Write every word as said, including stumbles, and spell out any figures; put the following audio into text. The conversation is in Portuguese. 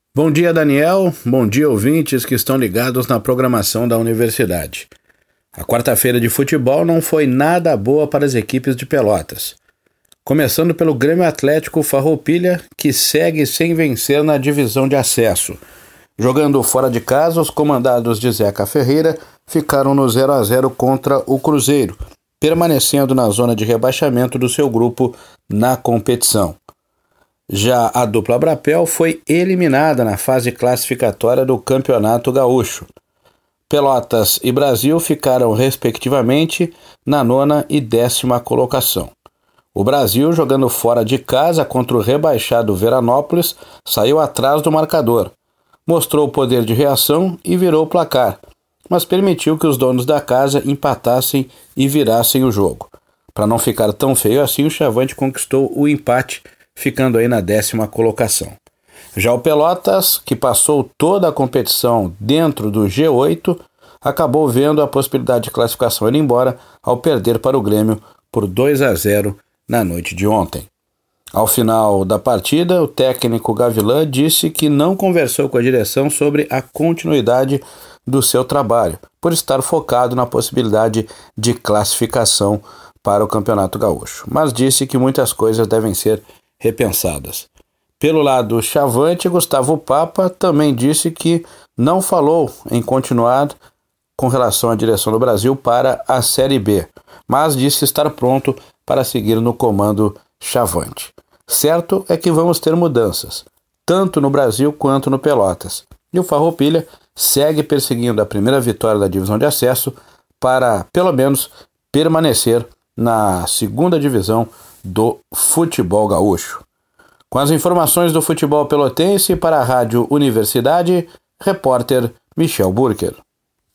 Bom dia, Daniel. Bom dia, ouvintes que estão ligados na programação da universidade. A quarta-feira de futebol não foi nada boa para as equipes de Pelotas. Começando pelo Grêmio Atlético Farroupilha, que segue sem vencer na divisão de acesso. Jogando fora de casa, os comandados de Zeca Ferreira ficaram no zero a zero contra o Cruzeiro, permanecendo na zona de rebaixamento do seu grupo na competição. Já a dupla Brapel foi eliminada na fase classificatória do Campeonato Gaúcho. Pelotas e Brasil ficaram, respectivamente, na nona e décima colocação. O Brasil, jogando fora de casa contra o rebaixado Veranópolis, saiu atrás do marcador. Mostrou o poder de reação e virou o placar, mas permitiu que os donos da casa empatassem e virassem o jogo. Para não ficar tão feio assim, o Chavante conquistou o empate, ficando aí na décima colocação. Já o Pelotas, que passou toda a competição dentro do G oito, acabou vendo a possibilidade de classificação ir embora ao perder para o Grêmio por dois a zero na noite de ontem. Ao final da partida, o técnico Gavilã disse que não conversou com a direção sobre a continuidade do seu trabalho, por estar focado na possibilidade de classificação para o Campeonato Gaúcho, mas disse que muitas coisas devem ser repensadas. Pelo lado Chavante, Gustavo Papa também disse que não falou em continuar com relação à direção do Brasil para a Série B, mas disse estar pronto para seguir no comando Chavante. Certo é que vamos ter mudanças, tanto no Brasil quanto no Pelotas, e o Farroupilha segue perseguindo a primeira vitória da divisão de acesso para, pelo menos, permanecer na segunda divisão do futebol gaúcho. Com as informações do futebol pelotense para a Rádio Universidade, repórter Michel Burker.